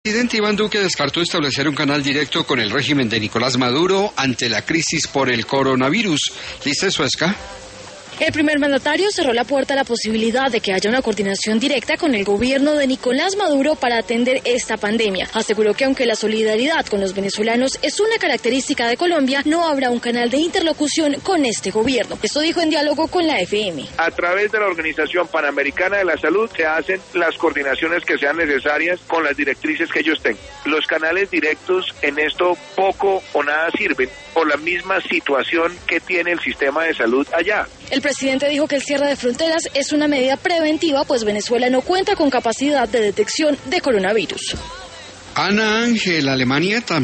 El presidente Iván Duque descartó establecer un canal directo con el régimen de Nicolás Maduro ante la crisis por el coronavirus. Lisa Suezca. El primer mandatario cerró la puerta a la posibilidad de que haya una coordinación directa con el gobierno de Nicolás Maduro para atender esta pandemia. Aseguró que aunque la solidaridad con los venezolanos es una característica de Colombia, no habrá un canal de interlocución con este gobierno. Esto dijo en diálogo con la FM. A través de la Organización Panamericana de la Salud se hacen las coordinaciones que sean necesarias con las directrices que ellos tengan. Los canales directos en esto poco o nada sirven por la misma situación que tiene el sistema de salud allá. El presidente dijo que el cierre de fronteras es una medida preventiva, pues Venezuela no cuenta con capacidad de detección de coronavirus. Ana Ángel, Alemania también.